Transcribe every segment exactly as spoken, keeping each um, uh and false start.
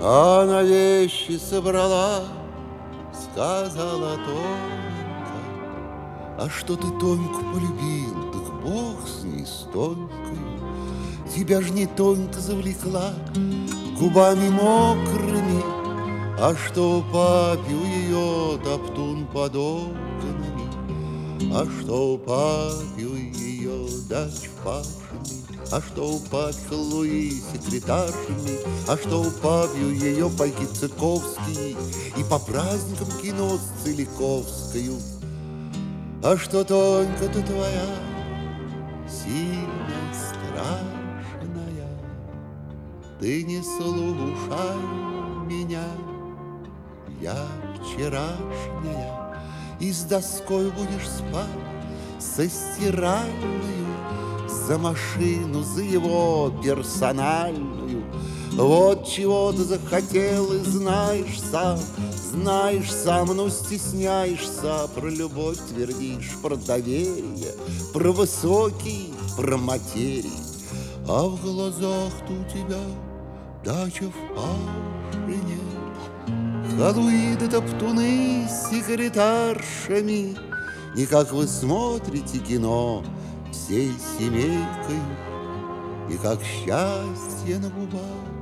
Она вещи собрала, сказала Тонька. А что ты Тоньку полюбил, так Бог с ней, с Тонькой. Тебя ж не Тонька завлекла губами мокрыми, а что папе у ее топтун под окнами, а что папе у ее дач пашами, а что у папе Луи секретаршами, а что у папе у ее пайки Цыковские и по праздникам кино с Целиковскою. А что Тонька-то твоя сильная, страшная, ты не слушай меня, я вчерашняя, и с доской будешь спать, со стиральную, за машину, за его персональную. Вот чего ты захотел и знаешь сам, знаешь сам, но стесняешься. Про любовь твердишь, про доверие, про высокий, про материи. А в глазах-то у тебя дача в Пашине, халуи да топтуны с секретаршами. И как вы смотрите кино всей семейкой, и как счастье на губах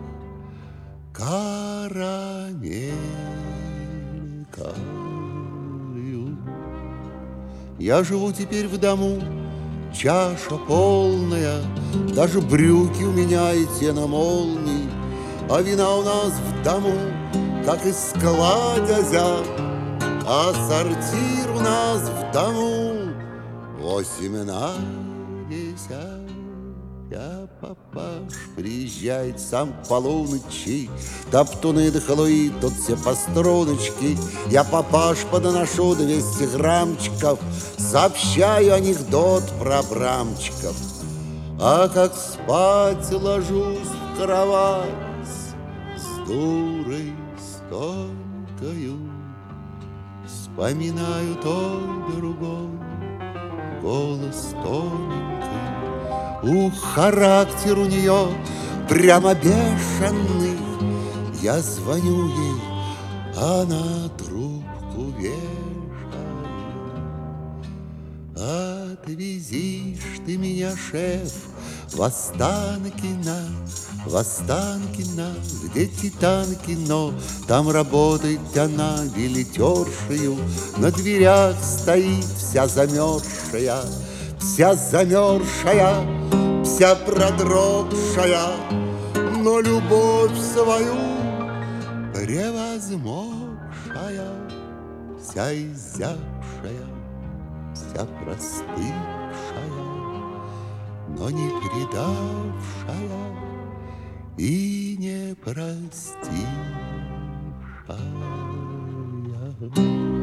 карамелькою. Я живу теперь в дому, чаша полная, даже брюки у меня и те на молнии, а вина у нас в дому, как из складязя, а сортир у нас в дому восемь на десять. Я папаш приезжает сам к полуночи, топтуны да халуи, тут все по струночке. Я папаш подношу двести граммчиков, сообщаю анекдот про брамчиков. А как спать ложусь в кровать с дурой, с Тонькою, вспоминаю той другой голос тоненький. Ух, характер у нее прямо бешеный. Я звоню ей, она трубку вешает. Отвезишь ты меня, шеф, в Останкино, в Останкино, где Титан-кино. Там работает она билетершею, на дверях стоит вся замерзшая, вся замерзшая, вся продрогшая, но любовь свою превозмогшая, вся изябшая, вся простывшая, но не предавшая и не простившая.